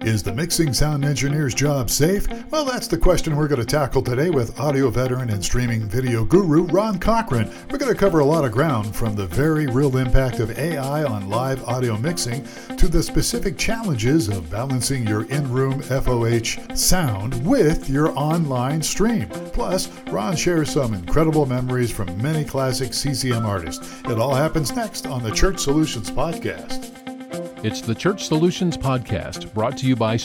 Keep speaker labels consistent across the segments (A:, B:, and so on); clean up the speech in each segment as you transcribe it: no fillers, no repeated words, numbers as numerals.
A: Is the mixing sound engineer's job safe? Well, that's the question we're going to tackle today with audio veteran and streaming video guru Ron Cochran. We're going to cover a lot of ground, from the very real impact of AI on live audio mixing to the specific challenges of balancing your in-room FOH sound with your online stream. Plus, Ron shares some incredible memories from many classic CCM artists. It all happens next on the Church Solutions Podcast.
B: It's the Church Solutions Podcast, brought to you by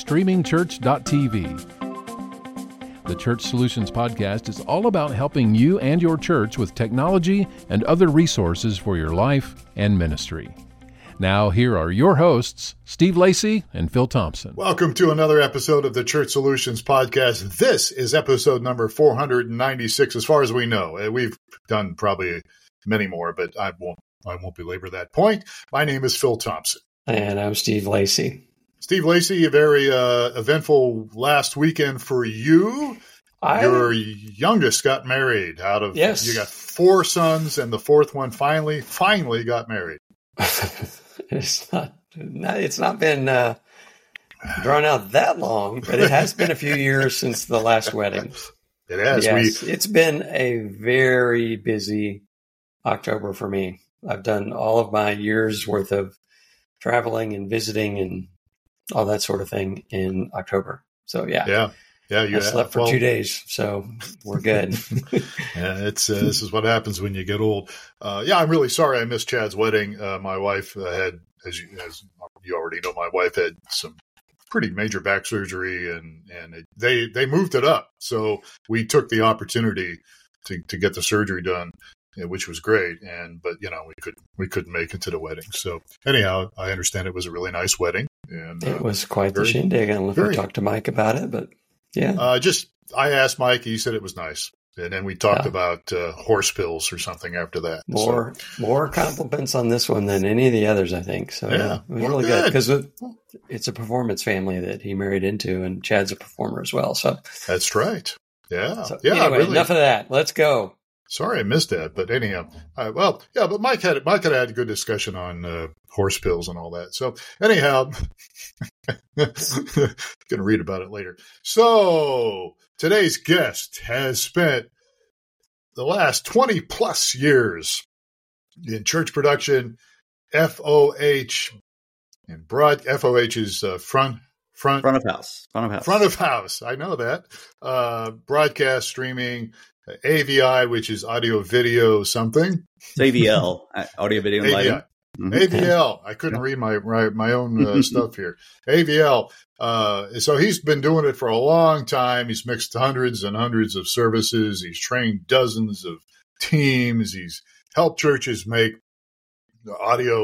B: StreamingChurch.tv. The Church Solutions Podcast is all about helping you and your church with technology and other resources for your life and ministry. Now, here are your hosts, Steve Lacy and Phil Thompson.
A: Welcome to another episode of the Church Solutions Podcast. This is episode number 496, as far as we know. We've done probably many more, but I won't belabor that point. My name is Phil Thompson.
C: And I'm Steve Lacy.
A: Steve Lacy, a very eventful last weekend for you. Your youngest got married.
C: Yes.
A: You got 4 sons, and the fourth one finally got married.
C: It's not been drawn out that long, but it has been a few years since the last wedding.
A: It has.
C: Yes, it's been a very busy October for me. I've done all of my year's worth of traveling and visiting and all that sort of thing in October. So yeah. I slept for 2 days, so we're good.
A: Yeah, this is what happens when you get old. I'm really sorry I missed Chad's wedding. My wife had, as you already know, my wife had some pretty major back surgery, and they moved it up. So we took the opportunity to get the surgery done, which was great. But we couldn't make it to the wedding. So anyhow, I understand it was a really nice wedding, and
C: it was quite the shindig. I don't know if I talked to Mike about it, but yeah.
A: I asked Mike. He said it was nice, and then we talked about horse pills or something after that.
C: More compliments on this one than any of the others, I think. So yeah, it was really good because it's a performance family that he married into, and Chad's a performer as well. So
A: that's right. Yeah.
C: So, anyway, really. Enough of that. Let's go.
A: Sorry, I missed that. But anyhow, but Mike had a good discussion on horse pills and all that. So anyhow, going to read about it later. So today's guest has spent the last 20 plus years in church production, FOH, and FOH is front of house. Front of house. I know that. Broadcast, streaming. AVI, which is audio video something.
D: It's AVL, audio video and lighting.
A: Mm-hmm. AVL. I couldn't read my own stuff here. AVL. So he's been doing it for a long time. He's mixed hundreds and hundreds of services. He's trained dozens of teams. He's helped churches make the audio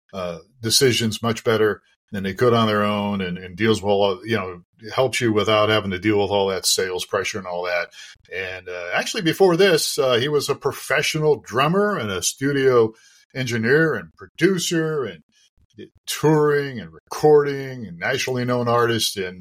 A: decisions much better than they could on their own, and deals with all, helps you without having to deal with all that sales pressure and all that. And actually before this, he was a professional drummer and a studio engineer and producer, and did touring and recording, and nationally known artist. And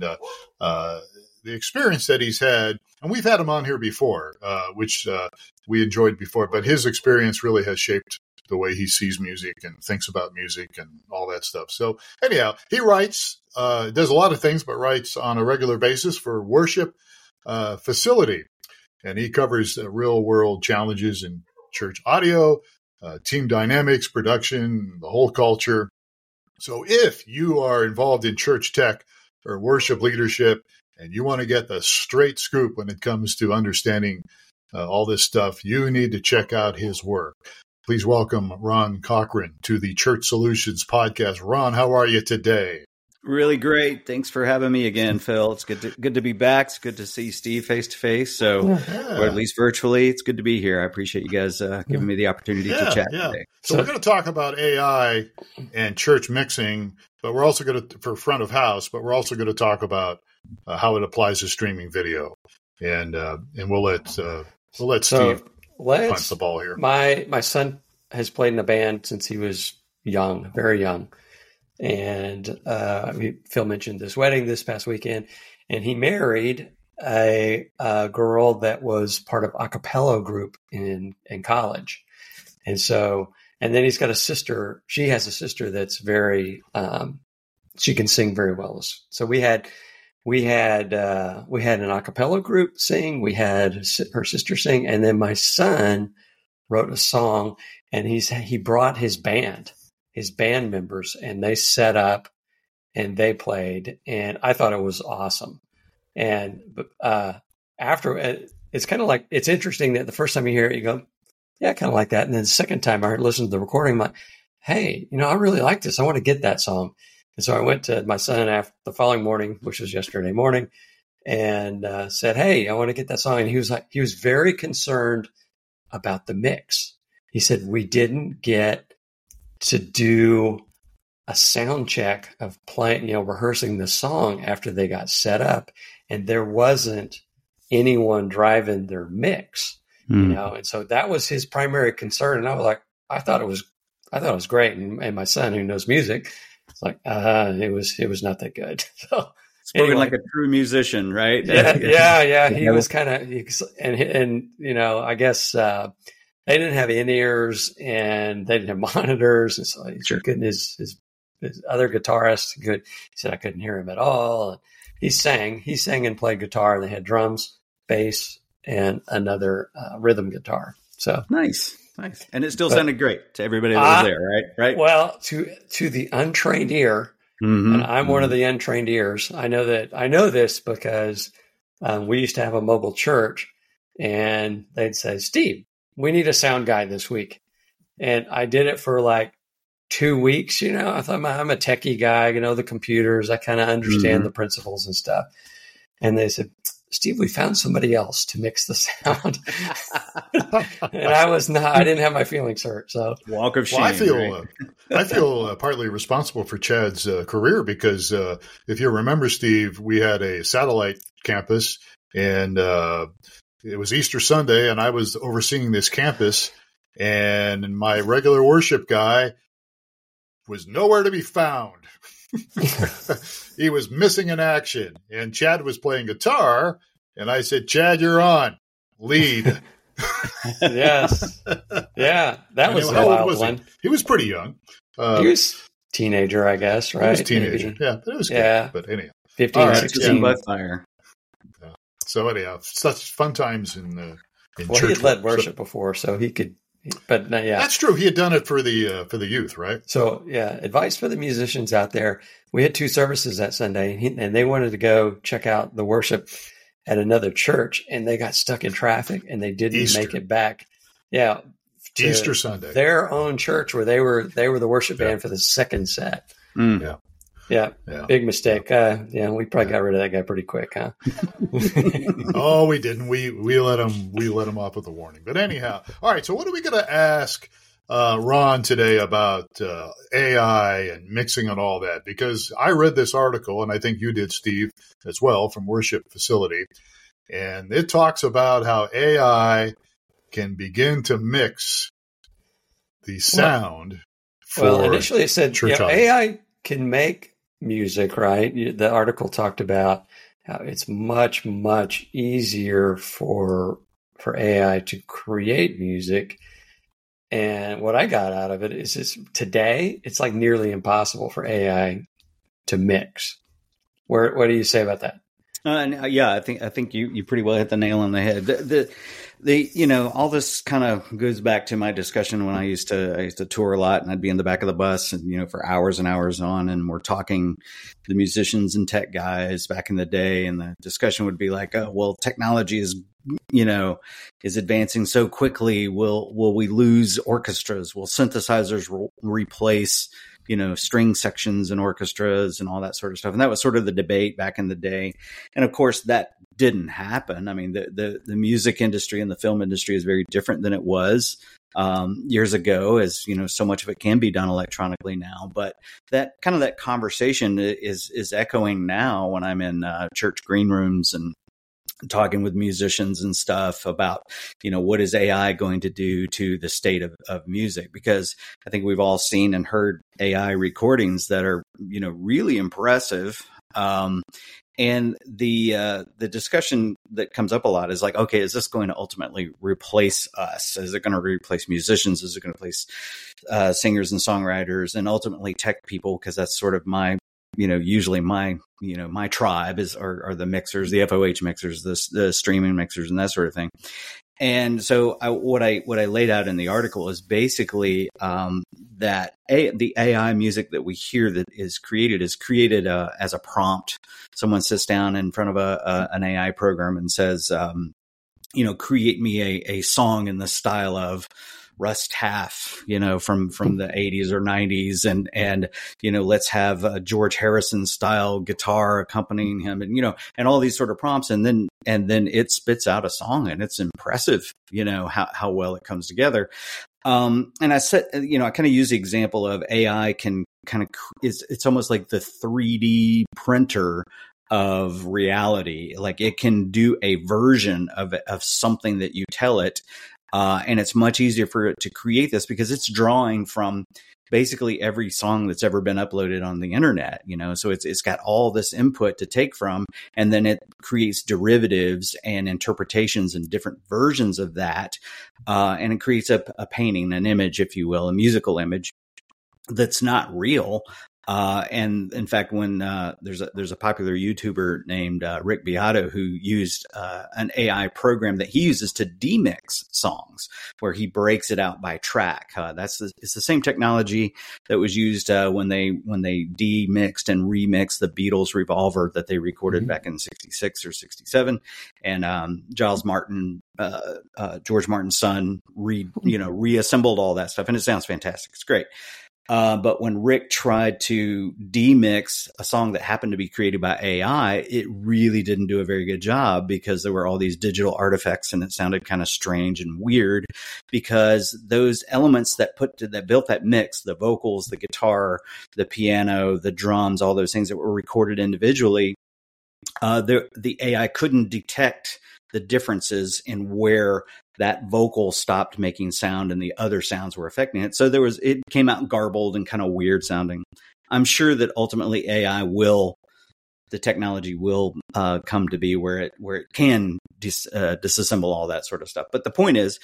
A: the experience that he's had, and we've had him on here before, which we enjoyed before, but his experience really has shaped the way he sees music and thinks about music and all that stuff. So anyhow, he writes, does a lot of things, but writes on a regular basis for Worship Facility. And he covers real world challenges in church audio, team dynamics, production, the whole culture. So if you are involved in church tech or worship leadership, and you want to get the straight scoop when it comes to understanding all this stuff, you need to check out his work. Please welcome Ron Cochran to the Church Solutions Podcast. Ron, how are you today?
D: Really great. Thanks for having me again, Phil. It's good to be back. It's good to see Steve face to face, or at least virtually. It's good to be here. I appreciate you guys giving me the opportunity to chat today.
A: So we're going to talk about AI and church mixing, but we're also going to, for front of house, but we're also going to talk about how it applies to streaming video, and we'll let Steve punch the ball here.
C: My son has played in a band since he was young, very young. And Phil mentioned this wedding this past weekend, and he married a girl that was part of a cappella group in college. And then he's got a sister. She has a sister that's very she can sing very well. So we had an a cappella group sing. We had her sister sing, and then my son wrote a song, and he brought his band members, and they set up and they played, and I thought it was awesome. And after, it's kind of like, it's interesting that the first time you hear it, you go, yeah, kind of like that. And then the second time I listened to the recording, I'm like, hey, I really like this. I want to get that song. And so I went to my son after the following morning, which was yesterday morning, and said, hey, I want to get that song. And he was very concerned about the mix. He said, we didn't get to do a sound check of playing, rehearsing the song after they got set up. And there wasn't anyone driving their mix, and so that was his primary concern. And I was like, I thought it was great. And my son, who knows music, it's like, it was not that good. So
D: spoken like a true musician, right?
C: Yeah. He was kind of, and I guess they didn't have in-ears and they didn't have monitors, and so his other guitarist he said I couldn't hear him at all. And he sang and played guitar, and they had drums, bass, and another rhythm guitar. So
D: nice. And it still sounded great to everybody that was there, right?
C: Well, to the untrained ear, and I'm one of the untrained ears. I know this because we used to have a mobile church, and they'd say, Steve, we need a sound guy this week. And I did it for like 2 weeks. I thought I'm a techie guy, the computers, I kind of understand the principles and stuff. And they said, Steve, we found somebody else to mix the sound. And I didn't have my feelings hurt. So
D: walk of shame.
A: Well, I feel partly responsible for Chad's career because if you remember, Steve, we had a satellite campus, and it was Easter Sunday, and I was overseeing this campus, and my regular worship guy was nowhere to be found. He was missing in action, and Chad was playing guitar, and I said, Chad, you're on. Lead.
C: Yes. Yeah, that was a wild one.
A: He was pretty young.
C: He was teenager, I guess, right?
A: He was a teenager. Maybe. Yeah, but it was good.
C: Yeah.
A: But anyhow.
C: 15, 16.
D: By fire.
A: So anyhow, such fun times in
C: church. He had led worship before, so he could. But yeah,
A: that's true. He had done it for the youth, right?
C: So yeah, advice for the musicians out there. We had 2 services that Sunday, and they wanted to go check out the worship at another church, and they got stuck in traffic, and they didn't make it back. Yeah,
A: Easter Sunday,
C: their own church where they were the worship band for the second set. Yeah, big mistake. We probably got rid of that guy pretty quick, huh?
A: Oh, we didn't. We let him off with a warning. But anyhow, all right. So what are we going to ask Ron today about AI and mixing and all that? Because I read this article, and I think you did, Steve, as well, from Worship Facility, and it talks about how AI can begin to mix the sound.
C: Initially it said AI can make music, right? The article talked about how it's much, much easier for AI to create music. And what I got out of it is today it's like nearly impossible for AI to mix. What do you say about that?
D: I think you pretty well hit the nail on the head. All this kind of goes back to my discussion when I used to tour a lot, and I'd be in the back of the bus and, for hours and hours on, and we're talking to the musicians and tech guys back in the day. And the discussion would be like, oh, well, technology is advancing so quickly. Will we lose orchestras? Will synthesizers replace string sections and orchestras and all that sort of stuff? And that was sort of the debate back in the day. And of course that didn't happen. I mean, the music industry and the film industry is very different than it was years ago, as so much of it can be done electronically now. But that conversation is echoing now when I'm in church green rooms and talking with musicians and stuff about, what is AI going to do to the state of music? Because I think we've all seen and heard AI recordings that are, really impressive. And the discussion that comes up a lot is like, okay, is this going to ultimately replace us? Is it going to replace musicians? Is it going to replace singers and songwriters and ultimately tech people? Because that's sort of my usually my tribe are the mixers, the FOH mixers, the streaming mixers, and that sort of thing. And so what I laid out in the article is basically that the AI music that we hear that is created as a prompt. Someone sits down in front of an AI program and says, create me a song in the style of Russ Taff, from the 80s or 90s, and let's have George Harrison style guitar accompanying him, and all these sort of prompts, and then it spits out a song, and it's impressive, how well it comes together. And I said, I kind of use the example of AI can kind of it's almost like the 3D printer of reality. Like it can do a version of something that you tell it. And it's much easier for it to create this because it's drawing from basically every song that's ever been uploaded on the internet, so it's got all this input to take from, and then it creates derivatives and interpretations and different versions of that. And it creates a painting, an image, if you will, a musical image that's not real. And in fact, when there's a popular YouTuber named Rick Beato who used an AI program that he uses to demix songs, where he breaks it out by track. It's the same technology that was used when they demixed and remixed the Beatles' Revolver that they recorded back in '66 or '67, and Giles Martin, George Martin's son, reassembled all that stuff, and it sounds fantastic. It's great. But when Rick tried to demix a song that happened to be created by AI, it really didn't do a very good job because there were all these digital artifacts and it sounded kind of strange and weird because those elements that built that mix, the vocals, the guitar, the piano, the drums, all those things that were recorded individually, the AI couldn't detect the differences in where that vocal stopped making sound and the other sounds were affecting it. So it came out garbled and kind of weird sounding. I'm sure that ultimately the technology will come to be where it can disassemble all that sort of stuff. But the point is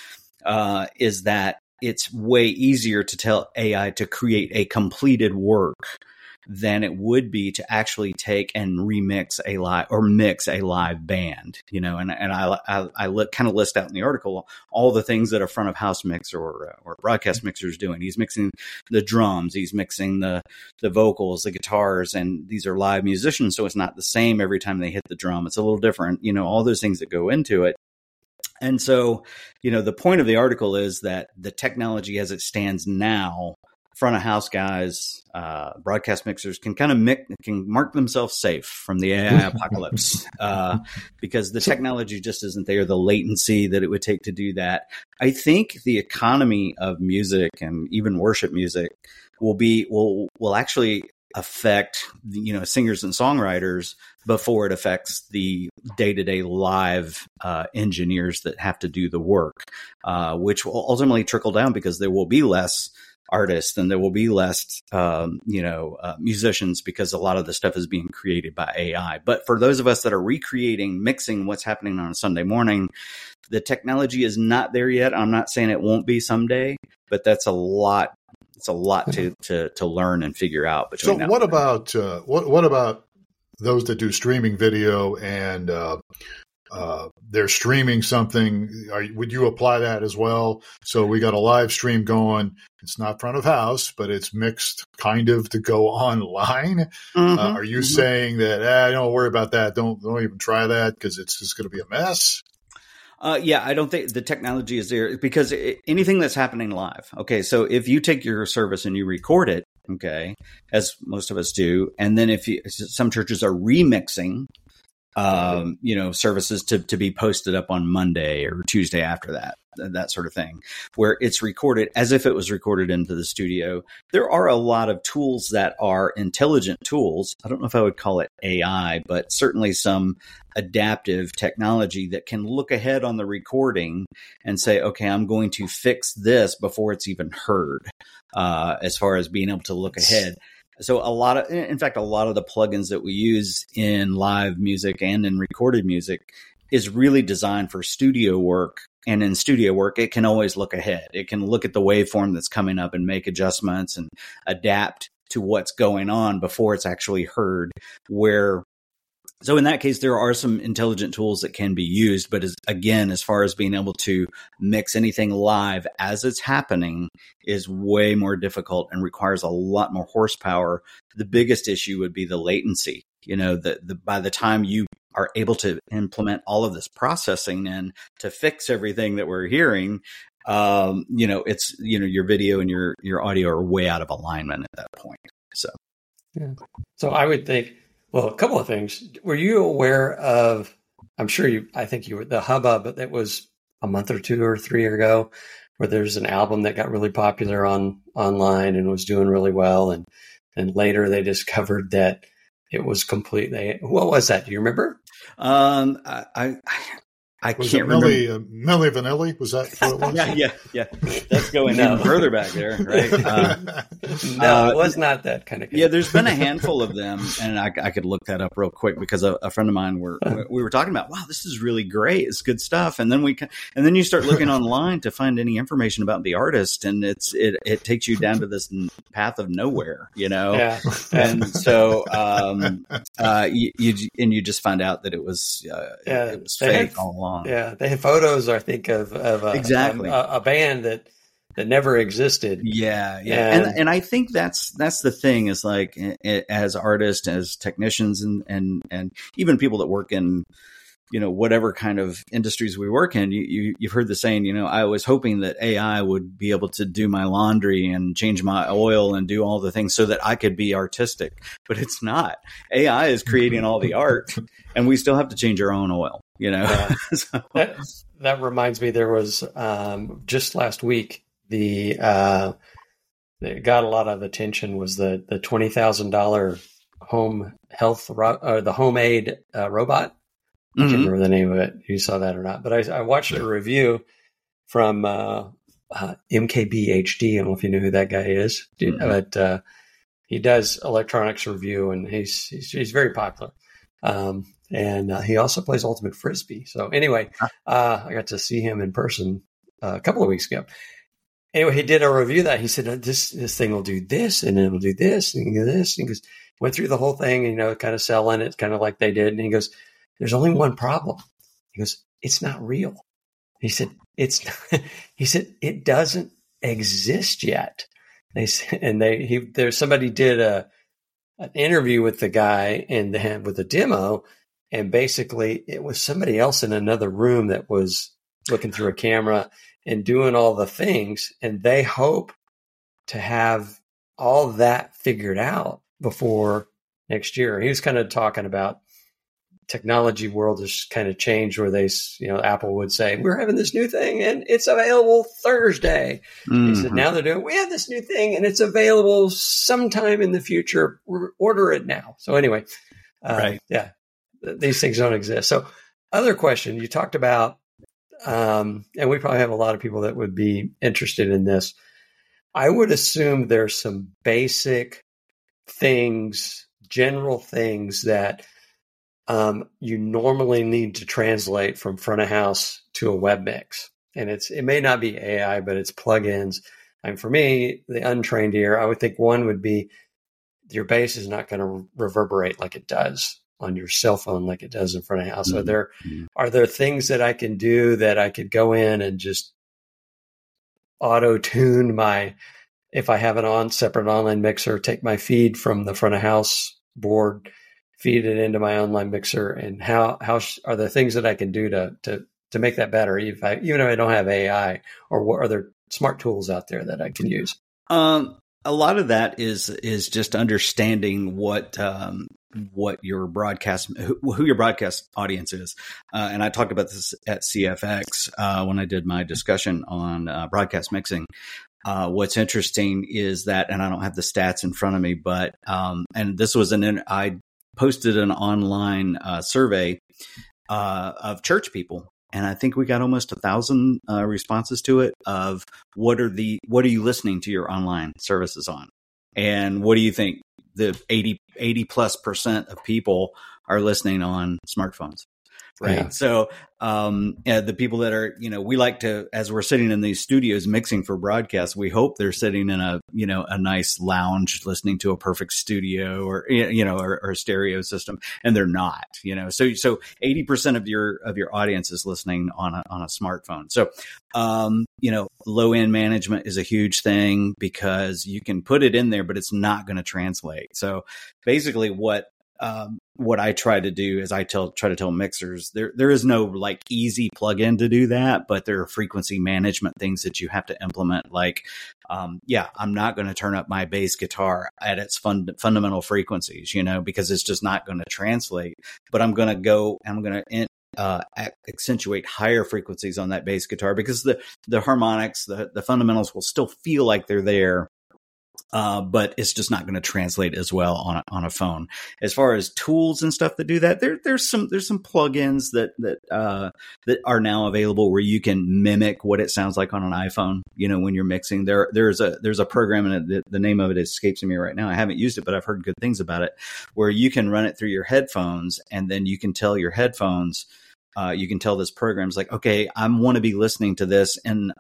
D: that it's way easier to tell AI to create a completed work than it would be to actually take and remix mix a live band, and I kind of list out in the article all the things that a front of house mixer or broadcast mixer is doing. He's mixing the drums, he's mixing the vocals, the guitars, and these are live musicians, so it's not the same every time they hit the drum. It's a little different, all those things that go into it. And so, the point of the article is that the technology as it stands now, front of house guys, broadcast mixers can kind of can mark themselves safe from the AI apocalypse because the technology just isn't there. The latency that it would take to do that. I think the economy of music and even worship music will actually affect singers and songwriters before it affects the day-to-day live engineers that have to do the work, which will ultimately trickle down because there will be less artists and there will be less, musicians because a lot of the stuff is being created by AI. But for those of us that are mixing what's happening on a Sunday morning, the technology is not there yet. I'm not saying it won't be someday, but that's a lot. It's a lot to learn and figure out.
A: So what about those that do streaming video and they're streaming something? Would you apply that as well? So we got a live stream going. It's not front of house, but it's mixed kind of to go online. Are you saying that, don't worry about that. Don't even try that because it's just going to be a mess?
D: Yeah, I don't think the technology is there because anything that's happening live. Okay, so if you take your service and you record it, okay, as most of us do, and then some churches are remixing, services to be posted up on Monday or Tuesday after that sort of thing, where it's recorded as if it was recorded into the studio. There are a lot of tools that are intelligent tools. I don't know if I would call it AI, but certainly some adaptive technology that can look ahead on the recording and say, okay, I'm going to fix this before it's even heard, as far as being able to look ahead. So a lot of the plugins that we use in live music and in recorded music is really designed for studio work. And in studio work, it can always look ahead. It can look at the waveform that's coming up and make adjustments and adapt to what's going on before it's actually heard. So in that case, there are some intelligent tools that can be used. But as far as being able to mix anything live as it's happening is way more difficult and requires a lot more horsepower. The biggest issue would be the latency. By the time you are able to implement all of this processing and to fix everything that we're hearing, it's, your video and your audio are way out of alignment at that point. So,
C: yeah. So I would think, well, a couple of things. Were you aware of, I think you were, the hubbub that was a month or 2 or 3 ago, where there's an album that got really popular online and was doing really well. And later they discovered that it was completely, what was that? Do you remember?
D: I
A: was
D: can't
A: it
D: remember.
A: Milli Vanilli? Was that what it was?
D: Yeah. That's going even further back there, right?
C: No, it was not that kind of.
D: Yeah, there's been a handful of them, and I could look that up real quick because a friend of mine we were talking about. Wow, this is really great. It's good stuff. And then you start looking online to find any information about the artist, and it takes you down to this path of nowhere,
C: Yeah.
D: And so you just find out that it was fake all along.
C: Yeah, they had photos, I think, of
D: exactly
C: a band that never existed.
D: Yeah. And I think that's the thing is like as artists, as technicians, and even people that work in whatever kind of industries we work in, you've heard the saying, I was hoping that AI would be able to do my laundry and change my oil and do all the things so that I could be artistic, but it's not. AI is creating all the art, and we still have to change our own oil. So.
C: That reminds me, there was just last week that got a lot of attention was the $20,000 home health the HomeAid robot. I can't remember the name of it. You saw that or not? But I watched a review from MKBHD. I don't know if you know who that guy is, but he does electronics review, and he's very popular. And he also plays Ultimate Frisbee. So anyway, I got to see him in person a couple of weeks ago. Anyway, he did a review that he said, this thing will do this, and it'll do this, and do this. And he goes, went through the whole thing, kind of selling it, kind of like they did. And he goes, there's only one problem. He goes, it's not real. He said, it doesn't exist yet. Somebody did an interview with the guy with a demo. And basically it was somebody else in another room that was looking through a camera and doing all the things. And they hope to have all that figured out before next year. He was kind of talking about technology world has kind of changed where Apple would say, we're having this new thing and it's available Thursday. Mm-hmm. He said, now we have this new thing and it's available sometime in the future. Order it now. So anyway,
D: right.
C: Yeah, these things don't exist. So other question you talked about, and we probably have a lot of people that would be interested in this. I would assume there's some basic things, general things that you normally need to translate from front of house to a web mix. And it may not be AI, but it's plugins. And for me, the untrained ear, I would think one would be your bass is not going to reverberate like it does on your cell phone, like it does in front of house. Mm-hmm. Are there things that I can do that I could go in and just auto tune if I have an separate online mixer, take my feed from the front of house board, feed it into my online mixer, and how are there things that I can do to make that better, even if I don't have AI, or what are there smart tools out there that I can use?
D: A lot of that is just understanding what your broadcast, who your broadcast audience is. And I talked about this at CFX when I did my discussion on broadcast mixing. What's interesting is that, and I don't have the stats in front of me, but and this was I posted an online survey of church people, and I think we got almost 1,000 responses to it of what are you listening to your online services on, and what do you think? The 80+% of people are listening on smartphones. Right.
C: Yeah.
D: So, the people that are, we like to, as we're sitting in these studios mixing for broadcast, we hope they're sitting in a nice lounge listening to a perfect studio or a stereo system, and they're not, so 80% of your audience is listening on a smartphone. So, low end management is a huge thing because you can put it in there, but it's not going to translate. So basically what I try to do is try to tell mixers there is no like easy plug-in to do that, but there are frequency management things that you have to implement. Like, I'm not going to turn up my bass guitar at its fundamental frequencies, because it's just not going to translate. But I'm going to accentuate higher frequencies on that bass guitar because the harmonics, the fundamentals will still feel like they're there. But it's just not going to translate as well on a phone. As far as tools and stuff that do that, there's some plugins that are now available where you can mimic what it sounds like on an iPhone. When you're mixing, there's a program, and the name of it escapes me right now. I haven't used it, but I've heard good things about it, where you can run it through your headphones, and then you can tell your headphones, you can tell this program's like, okay, I want to be listening to this in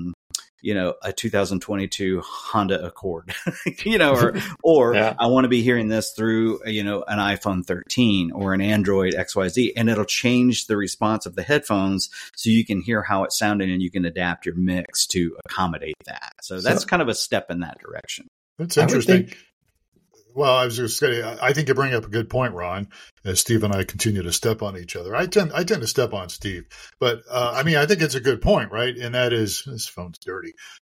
D: a 2022 Honda Accord, or
C: Yeah.
D: I want to be hearing this through, an iPhone 13 or an Android XYZ, and it'll change the response of the headphones so you can hear how it's sounding and you can adapt your mix to accommodate that. So that's kind of a step in that direction.
A: That's interesting. Well, I was just going to, I think you bring up a good point, Ron, as Steve and I continue to step on each other. I tend to step on Steve, but I think it's a good point, right? And that is, this phone's dirty.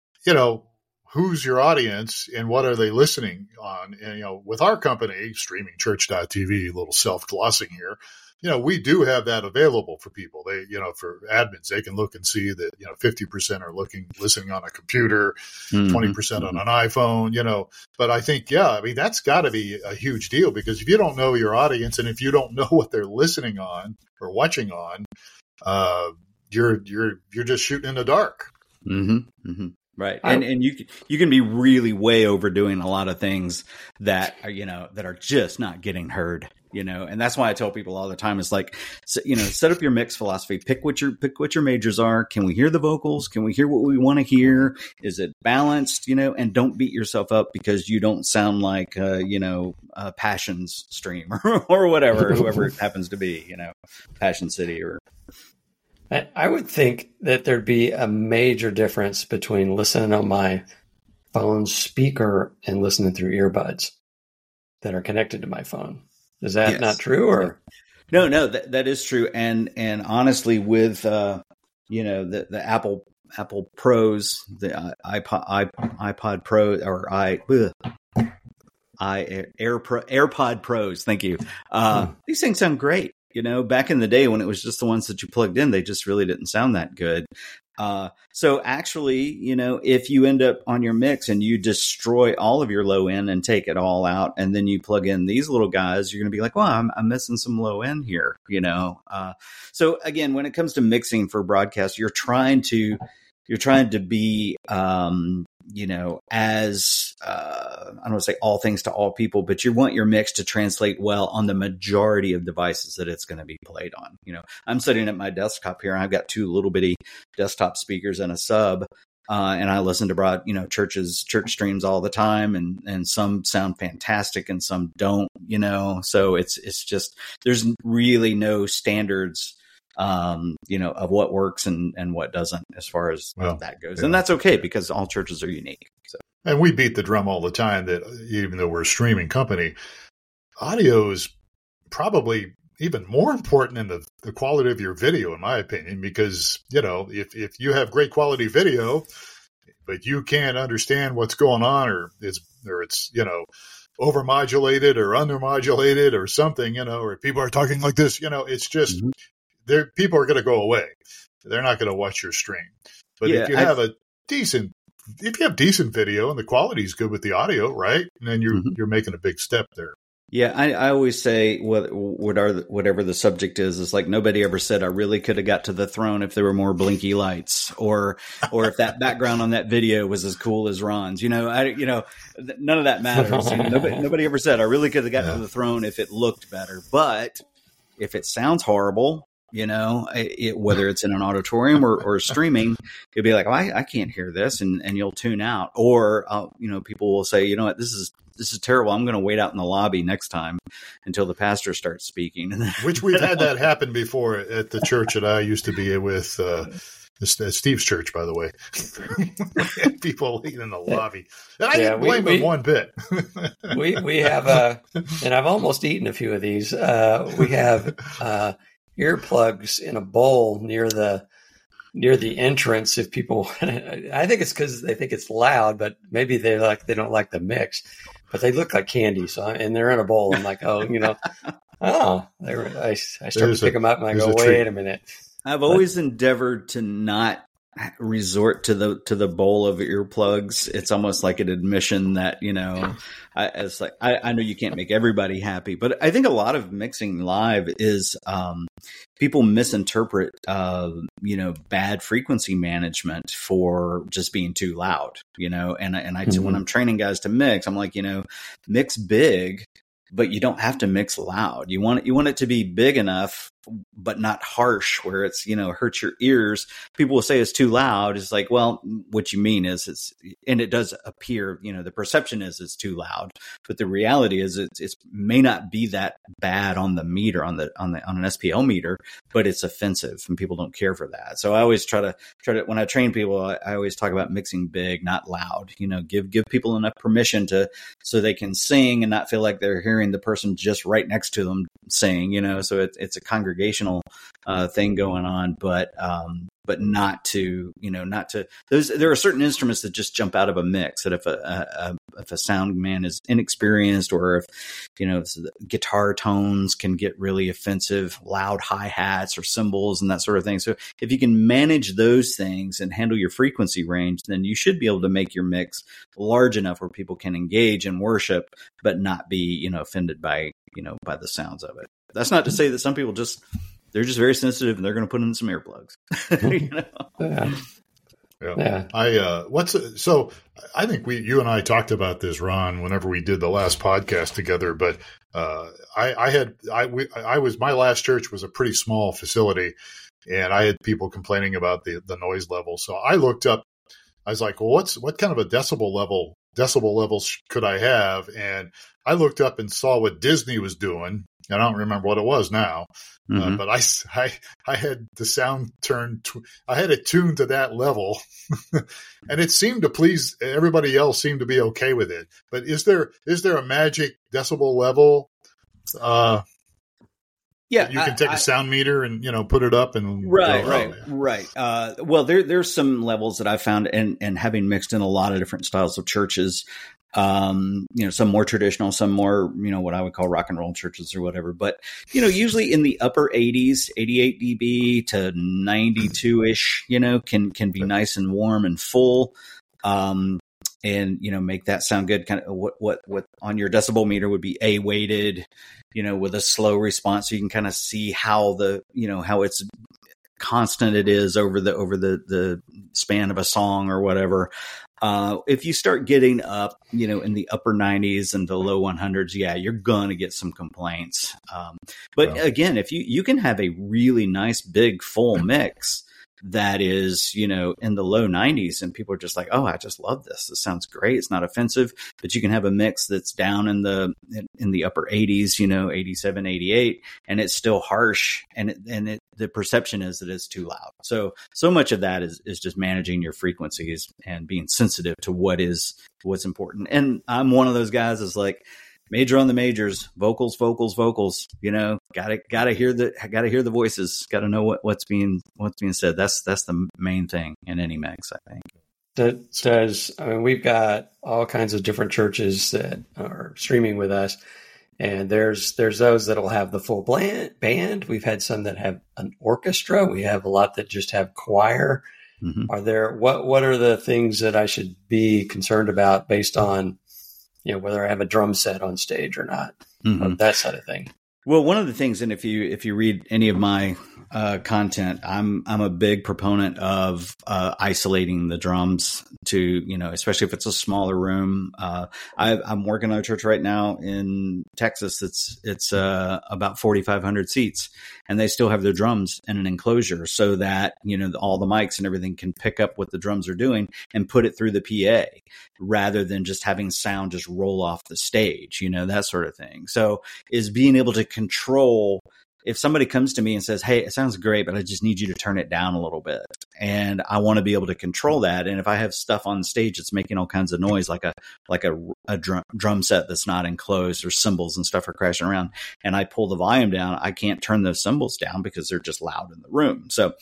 A: Who's your audience and what are they listening on? And, with our company, StreamingChurch.tv, a little self-glossing here, we do have that available for people. They, for admins, they can look and see that, 50% are listening on a computer, 20% on an iPhone, but I think, that's gotta be a huge deal, because if you don't know your audience and if you don't know what they're listening on or watching on, you're just shooting in the dark.
D: Mm-hmm. Mm-hmm. Right. And you can be really way overdoing a lot of things that are, that are just not getting heard, and that's why I tell people all the time, is like, set up your mix philosophy, pick what your majors are. Can we hear the vocals? Can we hear what we want to hear? Is it balanced, and don't beat yourself up because you don't sound like, Passion's stream or whatever, whoever it happens to be, Passion City or.
C: I would think that there'd be a major difference between listening on my phone speaker and listening through earbuds that are connected to my phone. Is that not true? Or
D: no, that is true. And honestly, with the Apple Pros, the iPod Pro or AirPod Pros. Thank you. These things sound great. Back in the day when it was just the ones that you plugged in, they just really didn't sound that good. So actually, if you end up on your mix and you destroy all of your low end and take it all out, and then you plug in these little guys, you're going to be like, well, I'm missing some low end here, So again, when it comes to mixing for broadcast, you're trying to be, as I don't want to say all things to all people, but you want your mix to translate well on the majority of devices that it's going to be played on. I'm sitting at my desktop here, and I've got two little bitty desktop speakers and a sub, and I listen to church streams all the time, and some sound fantastic and some don't. So it's just, there's really no standards of what works and what doesn't as far as that goes. And that's okay, because all churches are unique. So.
A: And we beat the drum all the time that even though we're a streaming company, audio is probably even more important than the quality of your video, in my opinion, because, if you have great quality video, but you can't understand what's going on, or it's overmodulated or undermodulated or something, or people are talking like this, it's just, people are going to go away. They're not going to watch your stream. But if you have decent video and the quality is good with the audio, right? And then you're making a big step there.
D: Yeah, I always say whatever the subject is like, nobody ever said I really could have got to the throne if there were more blinky lights, or if that background on that video was as cool as Ron's. None of that matters. Nobody ever said I really could have got to the throne if it looked better. But if it sounds horrible, whether it's in an auditorium or streaming, you'll be like, oh, I can't hear this. And you'll tune out. Or, people will say, you know what, this is terrible. I'm going to wait out in the lobby next time until the pastor starts speaking.
A: Which we've had that happen before at the church that I used to be with, Steve's church, by the way. People waiting in the lobby. And I didn't blame them one bit.
C: we have and I've almost eaten a few of these. We have earplugs in a bowl near the entrance. If people, I think it's because they think it's loud, but maybe they don't like the mix. But they look like candy, and they're in a bowl. I'm like, I start to pick them up, and I go, wait a minute.
D: I've always endeavored to not resort to the bowl of earplugs. It's almost like an admission that, I know you can't make everybody happy, but I think a lot of mixing live is people misinterpret, bad frequency management for just being too loud, and when I'm training guys to mix, I'm like, mix big, but you don't have to mix loud. You want it to be big enough, but not harsh where it's, hurts your ears. People will say it's too loud. It's like, well, what you mean is and it does appear, the perception is it's too loud, but the reality is it may not be that bad on the meter, on an SPL meter, but it's offensive and people don't care for that. So I always try to, when I train people, I always talk about mixing big, not loud, give people enough permission so they can sing and not feel like they're hearing the person just right next to them sing, so it's a congregational thing going on, but not to there are certain instruments that just jump out of a mix that if a sound man is inexperienced, or if guitar tones can get really offensive, loud hi-hats or cymbals and that sort of thing. So if you can manage those things and handle your frequency range, then you should be able to make your mix large enough where people can engage in worship, but not be, offended by the sounds of it. That's not to say that some people they're just very sensitive and they're going to put in some earplugs.
A: Yeah. I think you and I talked about this, Ron, whenever we did the last podcast together, but my last church was a pretty small facility, and I had people complaining about the noise level. So I looked up, I was like, well, what kind of a decibel levels could I have? And I looked up and saw what Disney was doing. I don't remember what it was now, but I had the sound turned. I had it tuned to that level, and it seemed to please everybody else. Seemed to be okay with it. But is there a magic decibel level? Yeah, you can take a sound meter and put it up and
D: right. Well, there's some levels that I've found, and having mixed in a lot of different styles of churches. Some more traditional, some more, what I would call rock and roll churches or whatever. But, usually in the upper 80s, 88 dB to 92 ish, can be nice and warm and full. And, make that sound good. Kind of what on your decibel meter would be A weighted, with a slow response. So you can kind of see how how it's constant it is over the span of a song or whatever. If you start getting up, in the upper 90s and the low 100s, you're going to get some complaints. But again, if you can have a really nice, big, full mix that is, in the low 90s and people are just like, oh, I just love this. This sounds great. It's not offensive, but you can have a mix that's down in the upper 80s, 87, 88, and it's still harsh. And the perception is that it's too loud. So much of that is just managing your frequencies and being sensitive to what's important. And I'm one of those guys that's like, major on the majors, vocals, gotta hear the voices, gotta know what's being said. That's the main thing in any mix, I think.
C: We've got all kinds of different churches that are streaming with us, and there's those that'll have the full band. We've had some that have an orchestra. We have a lot that just have choir. Mm-hmm. Are there what are the things that I should be concerned about based on whether I have a drum set on stage or not, or that sort of thing?
D: Well, one of the things, and if you read any of my content, I'm a big proponent of isolating the drums to, especially if it's a smaller room. I'm working on a church right now in Texas. It's about 4,500 seats, and they still have their drums in an enclosure so that, all the mics and everything can pick up what the drums are doing and put it through the PA rather than just having sound just roll off the stage, that sort of thing. So is being able to control, if somebody comes to me and says, hey, it sounds great, but I just need you to turn it down a little bit. And I want to be able to control that. And if I have stuff on stage that's making all kinds of noise, like a drum set that's not enclosed, or cymbals and stuff are crashing around, and I pull the volume down, I can't turn those cymbals down because they're just loud in the room. So,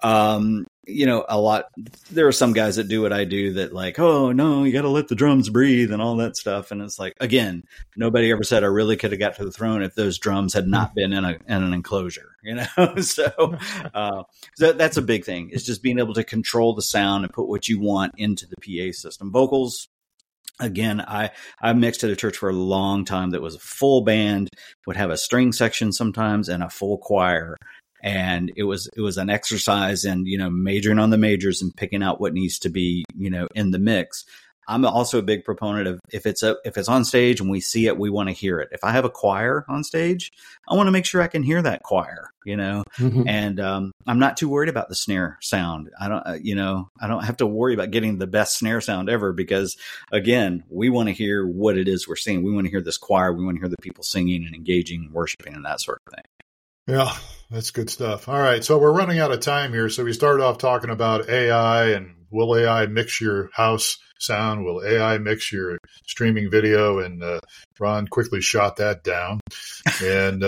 D: there are some guys that do what I do that like, oh no, you got to let the drums breathe and all that stuff. And it's like, again, nobody ever said I really could have got to the throne if those drums had not been in an enclosure, so that's a big thing. It's just being able to control the sound and put what you want into the PA system. Vocals, again, I mixed at a church for a long time that was a full band, would have a string section sometimes and a full choir. And it was an exercise in, majoring on the majors and picking out what needs to be, in the mix. I'm also a big proponent of if it's on stage and we see it, we want to hear it. If I have a choir on stage, I want to make sure I can hear that choir, mm-hmm. And I'm not too worried about the snare sound. I don't have to worry about getting the best snare sound ever because, again, we want to hear what it is we're singing. We want to hear this choir. We want to hear the people singing and engaging, and worshiping, and that sort of thing.
A: Yeah, that's good stuff. All right, so we're running out of time here. So we started off talking about AI, and will AI mix your house sound? Will AI mix your streaming video? And Ron quickly shot that down. And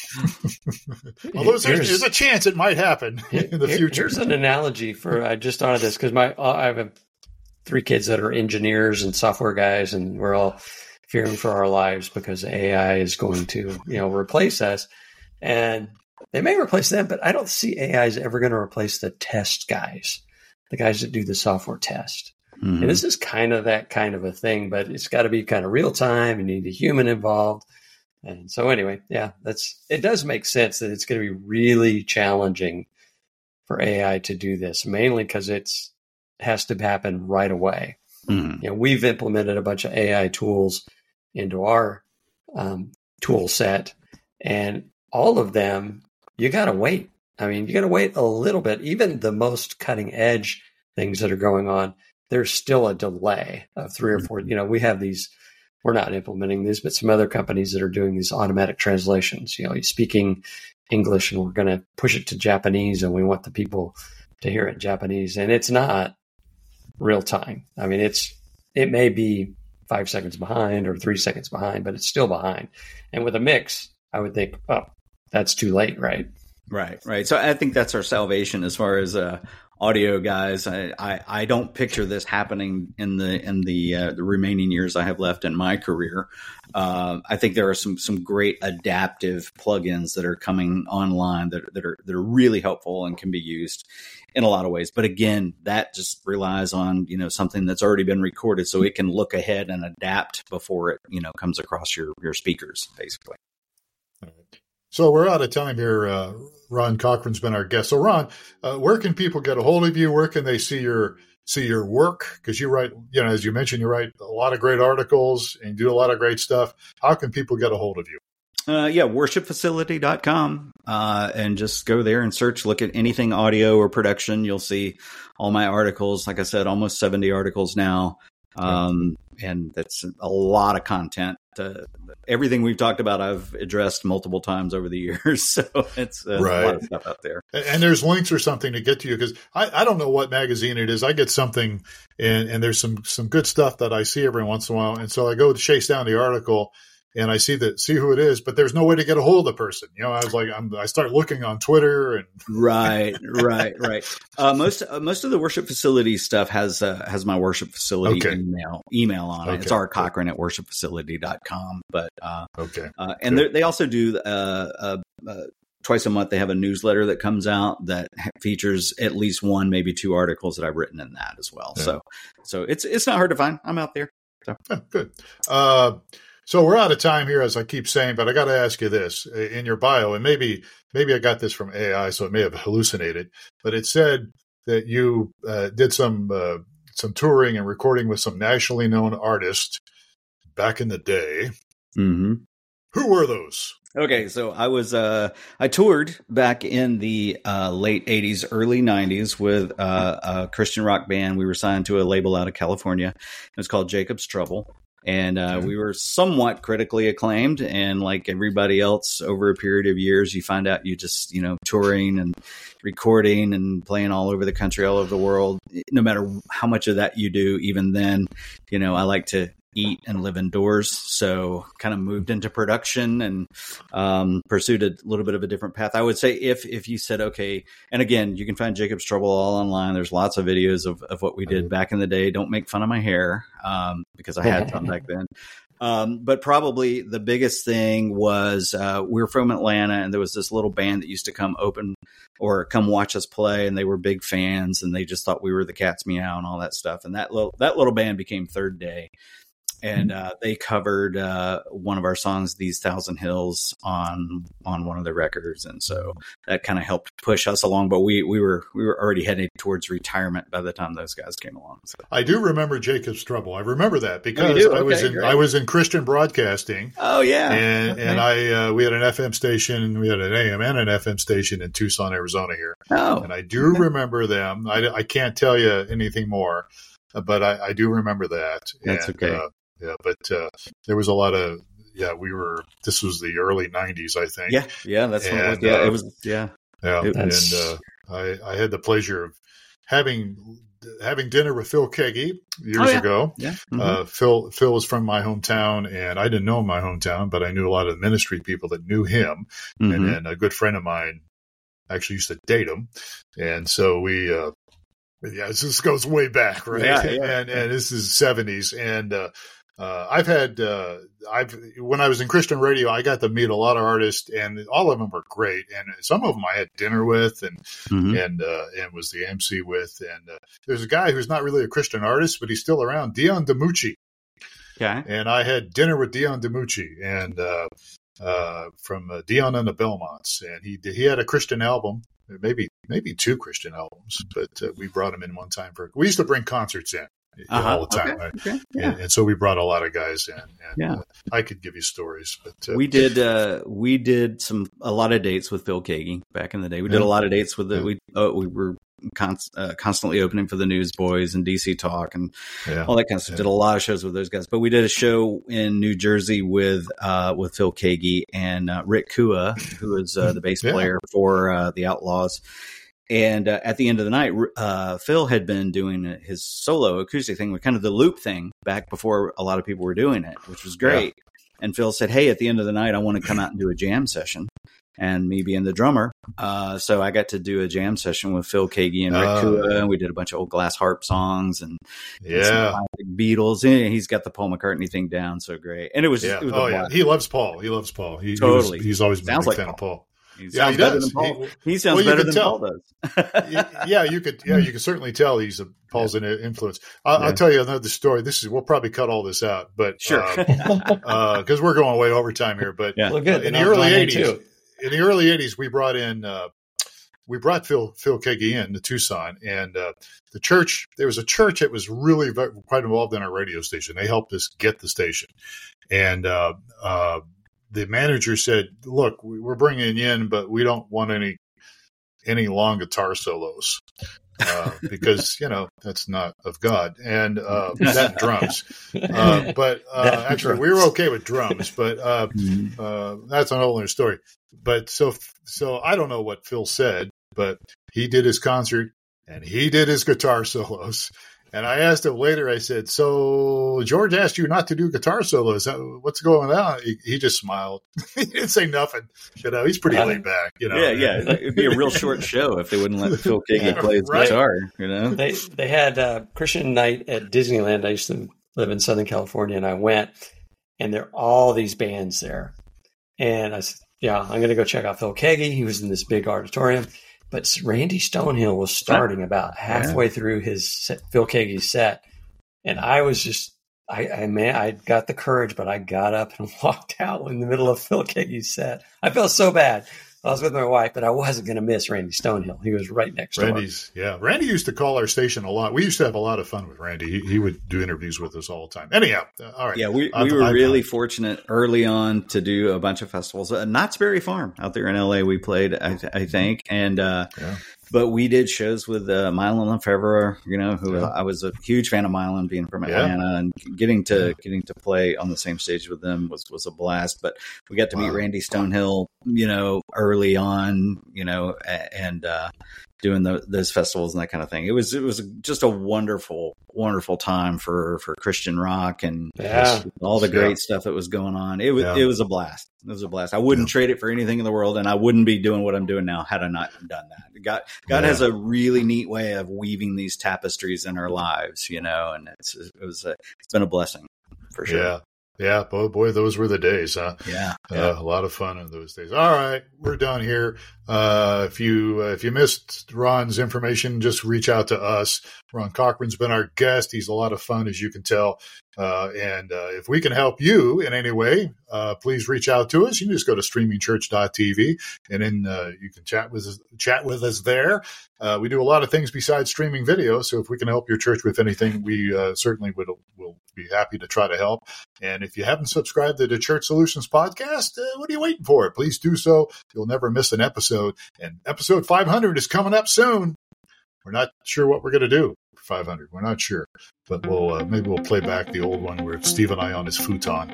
A: although there's a chance it might happen in the future.
C: Here's an analogy I just thought of this because I have 3 kids that are engineers and software guys, and we're all fearing for our lives because AI is going to, replace us. And they may replace them, but I don't see AI is ever going to replace the test guys, the guys that do the software test. Mm-hmm. And this is kind of that kind of a thing, but it's got to be kind of real time. You need a human involved. And so anyway, yeah, it does make sense that it's going to be really challenging for AI to do this, mainly because it has to happen right away. Mm-hmm. We've implemented a bunch of AI tools into our tool set, and all of them, you got to wait. I mean, you got to wait a little bit. Even the most cutting edge things that are going on, there's still a delay of 3 or 4. We have these, we're not implementing these, but some other companies that are doing these automatic translations. You're speaking English and we're going to push it to Japanese and we want the people to hear it in Japanese. And it's not real time. I mean, it may be 5 seconds behind or 3 seconds behind, but it's still behind. And with a mix, I would think, oh, that's too late, right?
D: Right. So I think that's our salvation as far as audio guys. I don't picture this happening in the remaining years I have left in my career. I think there are some great adaptive plugins that are coming online that are really helpful and can be used in a lot of ways. But again, that just relies on something that's already been recorded, so it can look ahead and adapt before it comes across your speakers, basically.
A: So we're out of time here. Ron Cochran's been our guest. So Ron, where can people get a hold of you? Where can they see your work? Because you write, as you mentioned, you write a lot of great articles and do a lot of great stuff. How can people get a hold of you?
D: worshipfacility.com, and just go there and search, look at anything audio or production. You'll see all my articles. Like I said, almost 70 articles now. And that's a lot of content. Everything we've talked about, I've addressed multiple times over the years. So it's a lot of stuff out there.
A: And there's links or something to get to you, because I don't know what magazine it is. I get something and there's some good stuff that I see every once in a while. And so I go to chase down the article and I see who it is, but there's no way to get a hold of the person. I was like, I start looking on Twitter and
D: right. Most of the worship facility stuff has my worship facility email on it. It's rcochran at worshipfacility.com. But and they also do twice a month. They have a newsletter that comes out that features at least one, maybe 2 articles that I've written in that as well. Yeah. So it's not hard to find. I'm out there. So.
A: Yeah, good. So we're out of time here, as I keep saying, but I got to ask you this. In your bio, and maybe I got this from AI, so it may have hallucinated, but it said that you did some touring and recording with some nationally known artists back in the day.
D: Mm-hmm.
A: Who were those?
D: Okay, so I toured back in the late 80s, early 90s with a Christian rock band. We were signed to a label out of California. It was called Jacob's Trouble. And we were somewhat critically acclaimed. And like everybody else, over a period of years, you find out you just, touring and recording and playing all over the country, all over the world. No matter how much of that you do, even then, I like to eat and live indoors. So kind of moved into production and pursued a little bit of a different path. I would say if you said, okay, and again, you can find Jacob's Trouble all online. There's lots of videos of what we did back in the day. Don't make fun of my hair because I had some back then. But probably the biggest thing was we were from Atlanta, and there was this little band that used to come open or come watch us play, and they were big fans, and they just thought we were the Cat's Meow and all that stuff. And that little band became Third Day. And they covered one of our songs, "These Thousand Hills," on one of the records, and so that kind of helped push us along. But we were already heading towards retirement by the time those guys came along. So.
A: I do remember Jacob's Trouble. I remember that because I was in Christian broadcasting.
D: Oh yeah,
A: and we had an FM station, we had an AM and an FM station in Tucson, Arizona here.
D: Oh,
A: and I do remember them. I can't tell you anything more, but I do remember that.
D: That's okay.
A: Yeah, but there was a lot of this was the early 90s, I think.
D: Yeah, that's when it was. Yeah,
A: I had the pleasure of having dinner with Phil Keaggy years ago.
D: Yeah.
A: Phil was from my hometown, and I didn't know my hometown, but I knew a lot of the ministry people that knew him, and a good friend of mine actually used to date him, and so we. This goes way back, right?
D: Yeah.
A: And this is 70s, and when I was in Christian radio, I got to meet a lot of artists, and all of them were great. And some of them I had dinner with, and was the MC with. And there's a guy who's not really a Christian artist, but he's still around, Dion DiMucci.
D: Okay.
A: And I had dinner with Dion DiMucci, and from Dion and the Belmonts, and he had a Christian album. Maybe two Christian albums, but we brought him in one time we used to bring concerts in all the time.
D: Okay.
A: Right?
D: Okay. Yeah.
A: And so we brought a lot of guys in, and I could give you stories, but
D: we did a lot of dates with Phil Keaggy back in the day. We did a lot of dates with we were constantly opening for the Newsboys and DC Talk and all that kind of stuff. Did a lot of shows with those guys, but we did a show in New Jersey with Phil Keaggy and Rick Kua, who is the bass player for the Outlaws. And at the end of the night, Phil had been doing his solo acoustic thing, with kind of the loop thing back before a lot of people were doing it, which was great. Yeah. And Phil said, "Hey, at the end of the night, I want to come out and do a jam session." And me being the drummer. So I got to do a jam session with Phil Keaggy and Rick Kua, and we did a bunch of old Glass Harp songs and some Beatles. And he's got the Paul McCartney thing down so great. And it was just,
A: he loves Paul.
D: Totally.
A: He's always been a big fan of Paul.
D: He sounds better than Paul. He sounds better than Paul does.
A: You could certainly tell he's Paul's an influence. I'll tell you another story. We'll probably cut all this out, but
D: sure,
A: because we're going way over time here. But in the early 80s, we brought Phil Keaggy in to Tucson, and the church. There was a church that was really quite involved in our radio station. They helped us get the station, and the manager said, "Look, we're bringing you in, but we don't want any long guitar solos because that's not of God, and that drums. But actually, we were okay with drums, but that's a whole other story. But so I don't know what Phil said, but he did his concert and he did his guitar solos." And I asked him later, I said, "So George asked you not to do guitar solos. What's going on?" He just smiled. He didn't say nothing. He's pretty laid back.
D: Yeah. It'd be a real short show if they wouldn't let Phil Keaggy play his guitar.
C: They had Christian night at Disneyland. I used to live in Southern California, and I went, and there are all these bands there. And I said, I'm going to go check out Phil Keaggy. He was in this big auditorium. But Randy Stonehill was starting about halfway through his Phil Keaggy's set, and I was just I got the courage, but I got up and walked out in the middle of Phil Keaggy's set. I felt so bad. I was with my wife, but I wasn't going to miss Randy Stonehill. He was right next door.
A: Randy used to call our station a lot. We used to have a lot of fun with Randy. He would do interviews with us all the time. Anyhow, all right.
D: Yeah, we were really fortunate early on to do a bunch of festivals. Knott's Berry Farm out there in LA we played, I think. And but we did shows with Mylon Lefevre, who I was a huge fan of Mylon, being from Atlanta, and getting to play on the same stage with them was a blast. But we got to meet Randy Stonehill, early on, and doing those festivals and that kind of thing. It was just a wonderful, wonderful time for Christian rock and all the great stuff that was going on. It was a blast. It was a blast. I wouldn't trade it for anything in the world, and I wouldn't be doing what I'm doing now had I not done that. God has a really neat way of weaving these tapestries in our lives, and it's been a blessing for sure.
A: Yeah. Yeah, boy, those were the days, huh?
D: Yeah.
A: A lot of fun in those days. All right, we're done here. If you missed Ron's information, just reach out to us. Ron Cochran's been our guest. He's a lot of fun, as you can tell. And if we can help you in any way, please reach out to us. You can just go to streamingchurch.tv, and then you can chat with us there. We do a lot of things besides streaming video, so if we can help your church with anything, we certainly will be happy to try to help. And if you haven't subscribed to the Church Solutions podcast, what are you waiting for? Please do so. You'll never miss an episode. And episode 500 is coming up soon. We're not sure what we're going to do for 500. We're not sure. But maybe we'll play back the old one where it's Steve and I on his futon.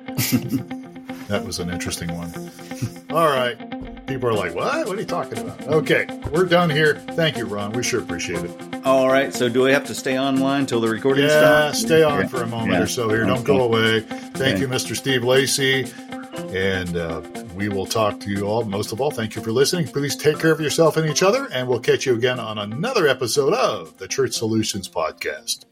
A: That was an interesting one. All right. People are like, what? What are you talking about? Okay, we're done here. Thank you, Ron. We sure appreciate it.
D: All right. So do I have to stay online till the recording stops?
A: Yeah, stay on for a moment or so here. Don't go away. Thank you, Mr. Steve Lacey. And we will talk to you all. Most of all, thank you for listening. Please take care of yourself and each other, and we'll catch you again on another episode of the Church Solutions Podcast.